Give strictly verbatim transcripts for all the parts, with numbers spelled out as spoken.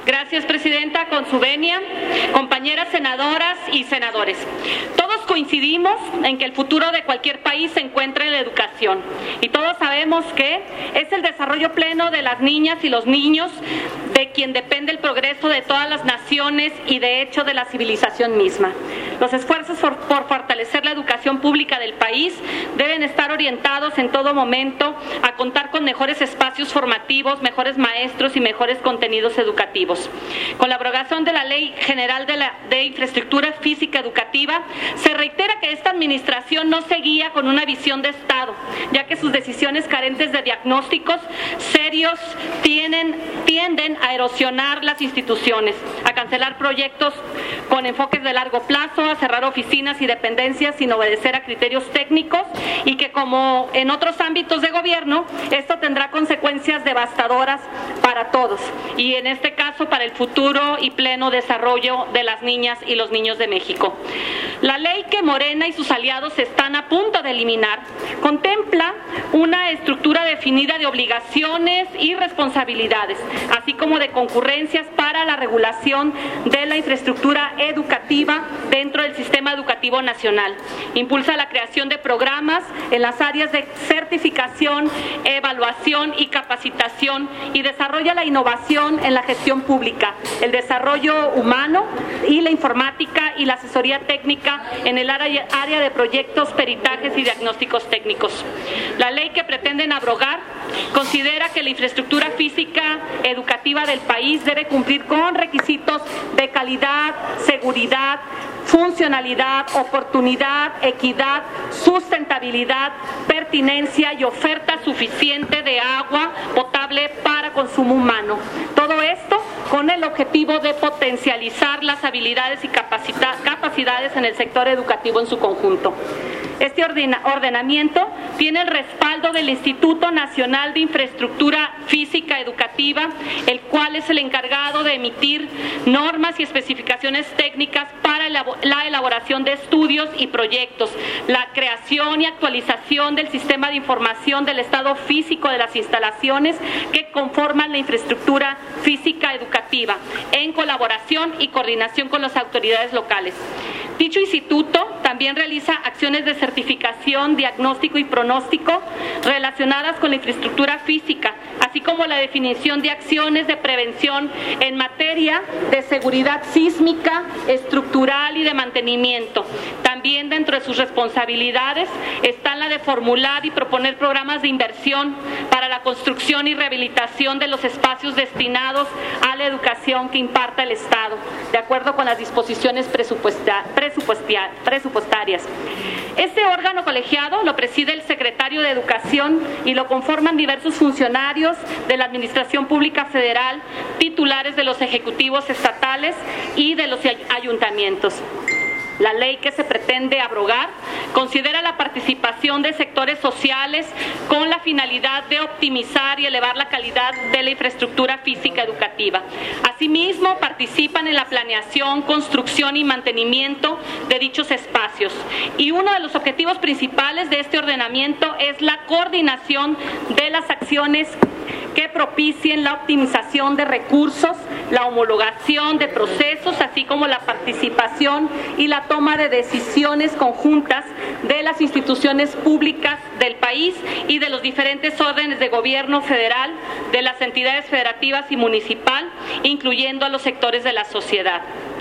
Gracias, Presidenta. Con su venia, compañeras senadoras y senadores. Todos coincidimos en que el futuro de cualquier país se encuentra en la educación y todos sabemos que es el desarrollo pleno de las niñas y los niños de quien depende el progreso de todas las naciones y de hecho de la civilización misma. Los esfuerzos por, por fortalecer la educación pública del país deben estar orientados en todo momento a contar con mejores espacios formativos, mejores maestros y mejores contenidos educativos. Con la abrogación de la Ley General de, la, de Infraestructura Física Educativa, se reitera que esta administración no se guía con una visión de Estado, ya que sus decisiones carentes de diagnósticos serios tienen, tienden a erosionar las instituciones, a cancelar proyectos con enfoques de largo plazo, a cerrar oficinas y dependencias sin obedecer a criterios técnicos y que, como en otros ámbitos de gobierno, esto tendrá consecuencias devastadoras para todos y en este caso para el futuro y pleno desarrollo de las niñas y los niños de México. La ley que Morena y sus aliados están a punto de eliminar contempla una estructura definida de obligaciones y responsabilidades, así como de concurrencias para la regulación de la infraestructura educativa dentro del sistema educativo nacional. Impulsa la creación de programas en las áreas de certificación, evaluación y capacitación y desarrolla la innovación en la gestión pública, el desarrollo humano y la informática y la asesoría técnica en el área de proyectos, peritajes y diagnósticos técnicos. La ley que pretenden abrogar considera que la infraestructura física educativa del país debe cumplir con requisitos de calidad, seguridad, funcionalidad, oportunidad, equidad, sustentabilidad, pertinencia y oferta suficiente de agua potable para consumo humano. Todo esto con el objetivo de potencializar las habilidades y capacidades en el sector educativo en su conjunto. Este ordena, ordenamiento tiene el respaldo del Instituto Nacional de Infraestructura Física Educativa, el cual es el encargado de emitir normas y especificaciones técnicas para la elaboración de estudios y proyectos, la creación y actualización del sistema de información del estado físico de las instalaciones que conforman la infraestructura física educativa, en colaboración y coordinación con las autoridades locales. Dicho instituto también realiza acciones de certificación, diagnóstico y pronóstico relacionadas con la infraestructura física, así como la definición de acciones de prevención en materia de seguridad sísmica, estructural y de mantenimiento. También dentro de sus responsabilidades está la de formular y proponer programas de inversión para la construcción y rehabilitación de los espacios destinados a la educación que imparta el Estado, de acuerdo con las disposiciones presupuestarias. presupuestarias. Este órgano colegiado lo preside el secretario de Educación y lo conforman diversos funcionarios de la Administración Pública Federal, titulares de los ejecutivos estatales y de los ayuntamientos. La ley que se pretende abrogar considera la participación de sectores sociales con la finalidad de optimizar y elevar la calidad de la infraestructura física educativa. Asimismo, participan en la planeación, construcción y mantenimiento de dichos espacios. Y uno de los objetivos principales de este ordenamiento es la coordinación de las acciones que propicien la optimización de recursos, la homologación de procesos, así como la participación y la toma de decisiones conjuntas de las instituciones públicas del país y de los diferentes órdenes de gobierno federal, de las entidades federativas y municipal, incluyendo a los sectores de la sociedad.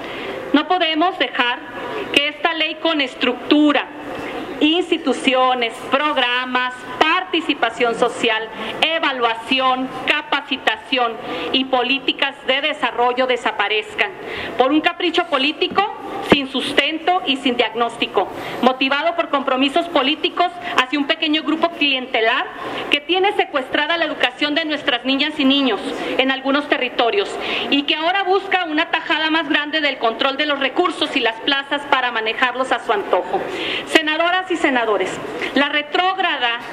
No podemos dejar que esta ley con estructura, instituciones, programas, participación social, evaluación, capacitación y políticas de desarrollo desaparezcan por un capricho político sin sustento y sin diagnóstico, motivado por compromisos políticos hacia un pequeño grupo clientelar que tiene secuestrada la educación de nuestras niñas y niños en algunos territorios y que ahora busca una tajada más grande del control de los recursos y las plazas para manejarlos a su antojo. Senadoras y senadores, la retrógrada Ley de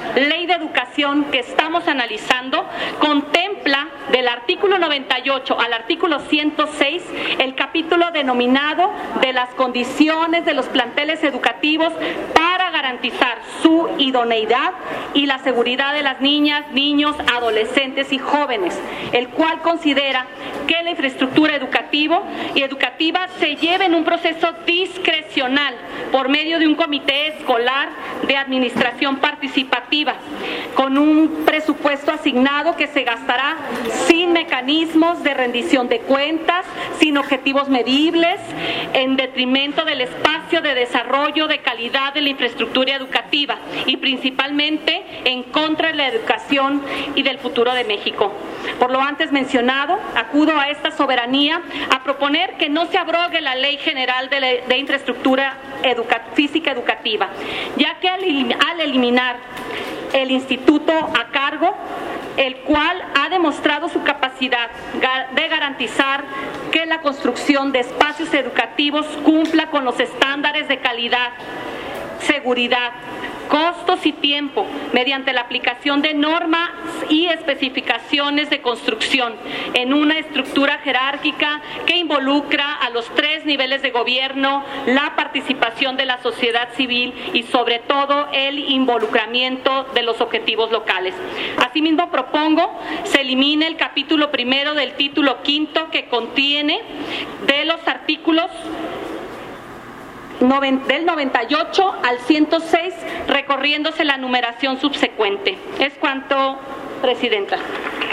de educación que estamos analizando contempla del artículo noventa y ocho al artículo ciento seis el capítulo denominado de las condiciones de los planteles educativos para garantizar su idoneidad y la seguridad de las niñas, niños, adolescentes y jóvenes, el cual considera que la infraestructura educativa y educativa se lleve en un proceso discrecional por medio de un comité escolar de administración participativa, con un presupuesto asignado que se gastará sin mecanismos de rendición de cuentas, sin objetivos medibles, en detrimento del espacio de desarrollo de calidad de la infraestructura educativa y principalmente en contra de la educación y del futuro de México. Por lo antes mencionado, acudo a esta soberanía a proponer que no se abrogue la Ley General de, la, de Infraestructura Educa, Física Educativa, ya que al, al eliminar el instituto a cargo, el cual ha demostrado su capacidad de garantizar que la construcción de espacios educativos cumpla con los estándares de calidad, seguridad, costos y tiempo, mediante la aplicación de normas y especificaciones de construcción en una estructura jerárquica que involucra a los tres niveles de gobierno, la participación de la sociedad civil y sobre todo el involucramiento de los objetivos locales. Asimismo, propongo se elimine el capítulo primero del título quinto que contiene de los artículos del noventa y ocho al ciento seis, recorriéndose la numeración subsecuente. Es cuanto, Presidenta.